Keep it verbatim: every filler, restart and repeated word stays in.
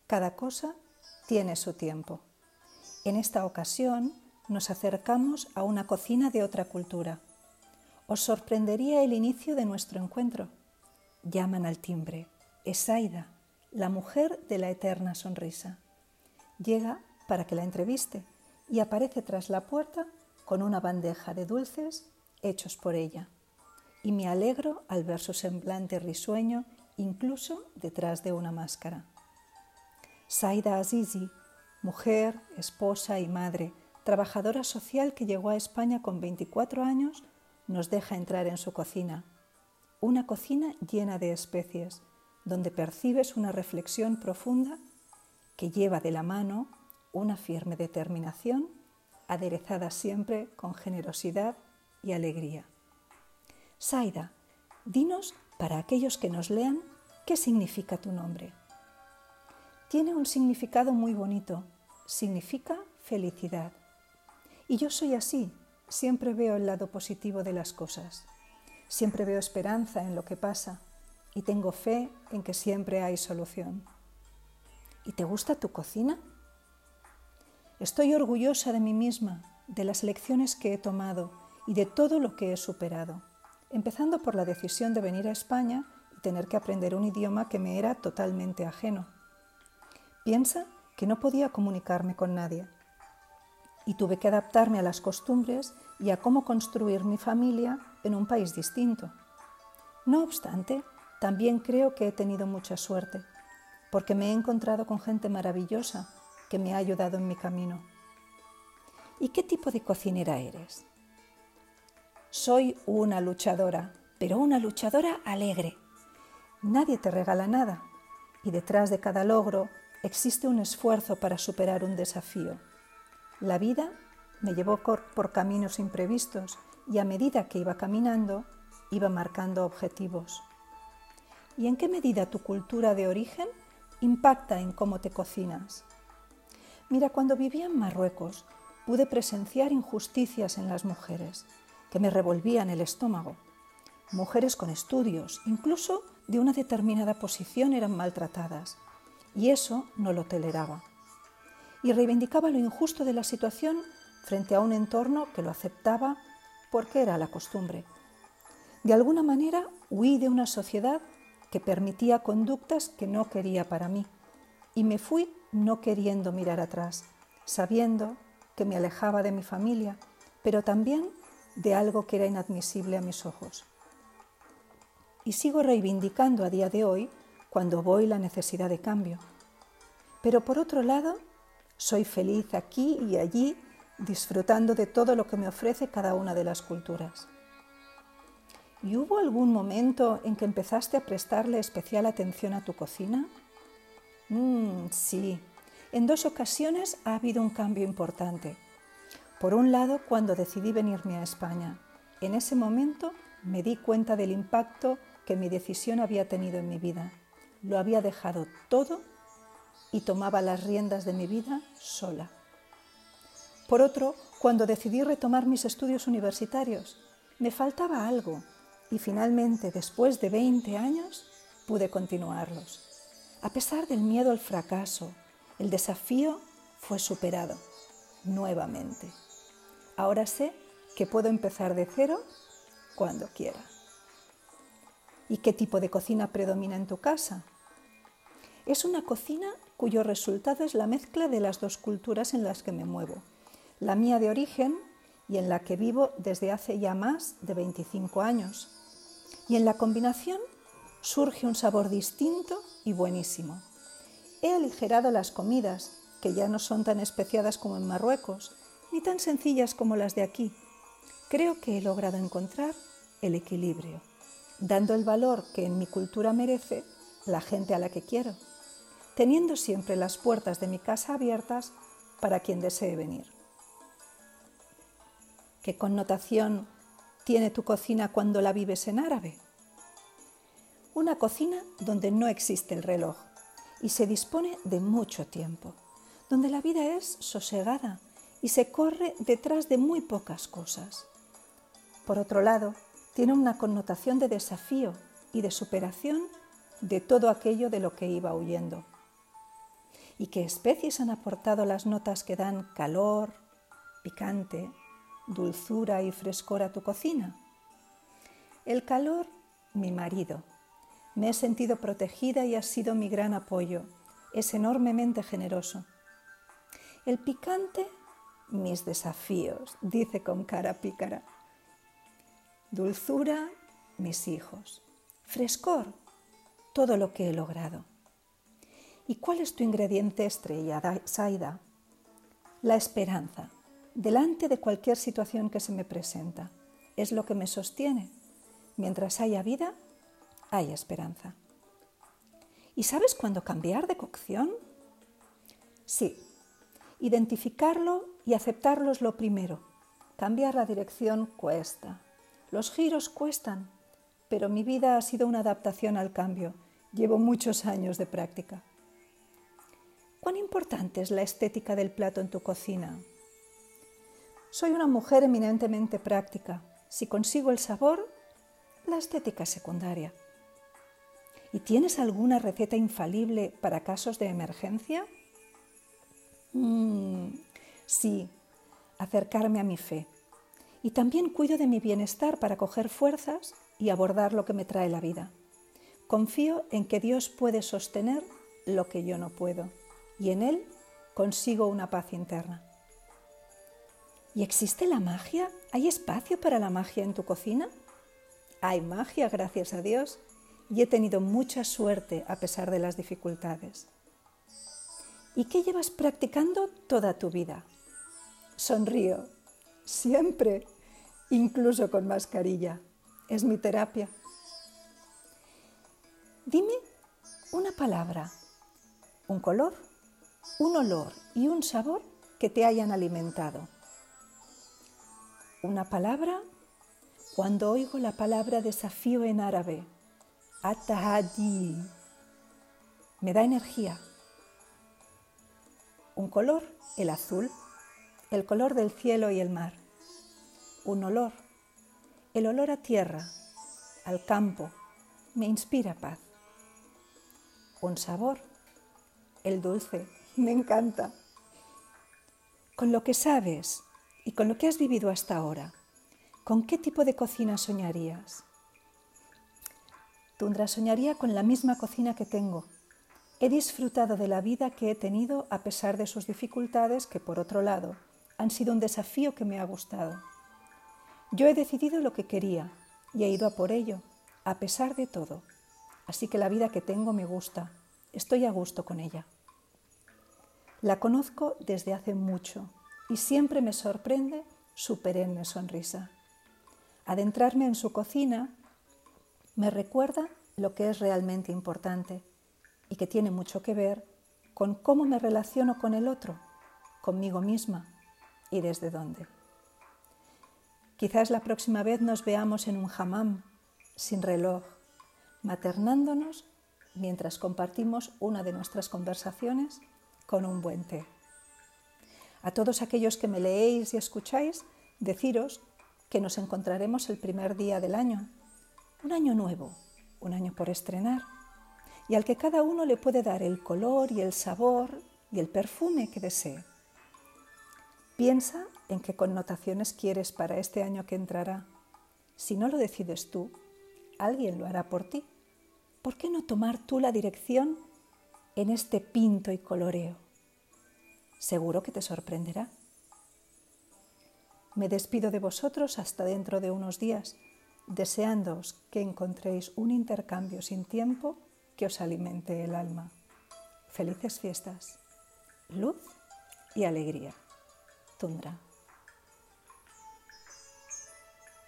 Cada cosa tiene su tiempo. En esta ocasión nos acercamos a una cocina de otra cultura. Os sorprendería el inicio de nuestro encuentro. Llaman al timbre. Es Zaida, la mujer de la eterna sonrisa. Llega para que la entreviste y aparece tras la puerta con una bandeja de dulces hechos por ella. Y me alegro al ver su semblante risueño, incluso detrás de una máscara. Zaida Azizi, mujer, esposa y madre, trabajadora social que llegó a España con veinticuatro años, nos deja entrar en su cocina. Una cocina llena de especies, donde percibes una reflexión profunda que lleva de la mano una firme determinación, aderezada siempre con generosidad y alegría. Zaida, dinos, para aquellos que nos lean, ¿qué significa tu nombre? Tiene un significado muy bonito, significa felicidad. Y yo soy así, siempre veo el lado positivo de las cosas, siempre veo esperanza en lo que pasa y tengo fe en que siempre hay solución. ¿Y te gusta tu cocina? Estoy orgullosa de mí misma, de las lecciones que he tomado y de todo lo que he superado, empezando por la decisión de venir a España y tener que aprender un idioma que me era totalmente ajeno. Piensa que no podía comunicarme con nadie y tuve que adaptarme a las costumbres y a cómo construir mi familia en un país distinto. No obstante, también creo que he tenido mucha suerte, porque me he encontrado con gente maravillosa que me ha ayudado en mi camino. ¿Y qué tipo de cocinera eres? Soy una luchadora, pero una luchadora alegre. Nadie te regala nada y detrás de cada logro existe un esfuerzo para superar un desafío. La vida me llevó por caminos imprevistos y a medida que iba caminando, iba marcando objetivos. ¿Y en qué medida tu cultura de origen impacta en cómo te cocinas? Mira, cuando vivía en Marruecos, pude presenciar injusticias en las mujeres que me revolvían el estómago. Mujeres con estudios, incluso de una determinada posición, eran maltratadas. Y eso no lo toleraba. Y reivindicaba lo injusto de la situación frente a un entorno que lo aceptaba porque era la costumbre. De alguna manera huí de una sociedad que permitía conductas que no quería para mí y me fui no queriendo mirar atrás, sabiendo que me alejaba de mi familia, pero también de algo que era inadmisible a mis ojos. Y sigo reivindicando a día de hoy cuando voy la necesidad de cambio. Pero por otro lado, soy feliz aquí y allí, disfrutando de todo lo que me ofrece cada una de las culturas. ¿Y hubo algún momento en que empezaste a prestarle especial atención a tu cocina? Mm, sí, en dos ocasiones ha habido un cambio importante. Por un lado, cuando decidí venirme a España. En ese momento me di cuenta del impacto que mi decisión había tenido en mi vida. Lo había dejado todo y tomaba las riendas de mi vida sola. Por otro, cuando decidí retomar mis estudios universitarios, me faltaba algo y finalmente, después de veinte años, pude continuarlos. A pesar del miedo al fracaso, el desafío fue superado nuevamente. Ahora sé que puedo empezar de cero cuando quiera. ¿Y qué tipo de cocina predomina en tu casa? Es una cocina cuyo resultado es la mezcla de las dos culturas en las que me muevo, la mía de origen y en la que vivo desde hace ya más de veinticinco años. Y en la combinación surge un sabor distinto y buenísimo. He aligerado las comidas, que ya no son tan especiadas como en Marruecos, ni tan sencillas como las de aquí. Creo que he logrado encontrar el equilibrio, dando el valor que en mi cultura merece la gente a la que quiero, teniendo siempre las puertas de mi casa abiertas para quien desee venir. ¿Qué connotación tiene tu cocina cuando la vives en árabe? Una cocina donde no existe el reloj y se dispone de mucho tiempo, donde la vida es sosegada y se corre detrás de muy pocas cosas. Por otro lado, tiene una connotación de desafío y de superación de todo aquello de lo que iba huyendo. ¿Y qué especies han aportado las notas que dan calor, picante, dulzura y frescor a tu cocina? El calor, mi marido. Me he sentido protegida y ha sido mi gran apoyo. Es enormemente generoso. El picante, mis desafíos, dice con cara pícara. Dulzura, mis hijos. Frescor, todo lo que he logrado. ¿Y cuál es tu ingrediente estrella, Saida? La esperanza, delante de cualquier situación que se me presenta. Es lo que me sostiene. Mientras haya vida, hay esperanza. ¿Y sabes cuándo cambiar de cocción? Sí, identificarlo y aceptarlo es lo primero. Cambiar la dirección cuesta. Los giros cuestan, pero mi vida ha sido una adaptación al cambio. Llevo muchos años de práctica. ¿Cuán importante es la estética del plato en tu cocina? Soy una mujer eminentemente práctica. Si consigo el sabor, la estética es secundaria. ¿Y tienes alguna receta infalible para casos de emergencia? Mm, sí, acercarme a mi fe. Y también cuido de mi bienestar para coger fuerzas y abordar lo que me trae la vida. Confío en que Dios puede sostener lo que yo no puedo y en Él consigo una paz interna. ¿Y existe la magia? ¿Hay espacio para la magia en tu cocina? Hay magia, gracias a Dios, y he tenido mucha suerte a pesar de las dificultades. ¿Y qué llevas practicando toda tu vida? Sonrío, siempre, incluso con mascarilla. Es mi terapia. Dime una palabra, un color, un olor y un sabor que te hayan alimentado. Una palabra, cuando oigo la palabra desafío en árabe, atahadi, me da energía. Un color, el azul, el color del cielo y el mar. Un olor, el olor a tierra, al campo, me inspira paz. Un sabor, el dulce, me encanta. Con lo que sabes y con lo que has vivido hasta ahora, ¿con qué tipo de cocina soñarías? Tundra soñaría con la misma cocina que tengo. He disfrutado de la vida que he tenido a pesar de sus dificultades que, por otro lado, han sido un desafío que me ha gustado. Yo he decidido lo que quería y he ido a por ello, a pesar de todo. Así que la vida que tengo me gusta, estoy a gusto con ella. La conozco desde hace mucho y siempre me sorprende su perenne sonrisa. Adentrarme en su cocina me recuerda lo que es realmente importante y que tiene mucho que ver con cómo me relaciono con el otro, conmigo misma y desde dónde. Quizás la próxima vez nos veamos en un hammam, sin reloj, maternándonos mientras compartimos una de nuestras conversaciones con un buen té. A todos aquellos que me leéis y escucháis, deciros que nos encontraremos el primer día del año, un año nuevo, un año por estrenar, y al que cada uno le puede dar el color y el sabor y el perfume que desee. Piensa en qué connotaciones quieres para este año que entrará. Si no lo decides tú, alguien lo hará por ti. ¿Por qué no tomar tú la dirección en este pinto y coloreo? Seguro que te sorprenderá. Me despido de vosotros hasta dentro de unos días, deseándoos que encontréis un intercambio sin tiempo que os alimente el alma. Felices fiestas, luz y alegría. Tundra.